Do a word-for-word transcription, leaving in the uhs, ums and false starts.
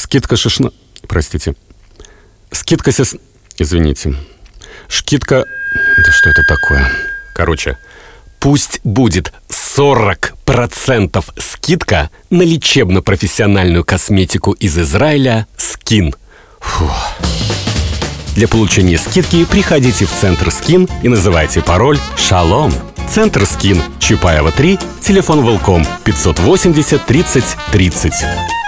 Скидка шишна... Простите. Скидка сес... Извините. Шкидка... Да что это такое? Короче, пусть будет сорок процентов скидка на лечебно-профессиональную косметику из Израиля «Скин». Фу. Для получения скидки приходите в Центр «Скин» и называйте пароль «Шалом». Центр «Скин», Чапаева, три, телефон Велком пятьсот восемьдесят тридцать тридцать.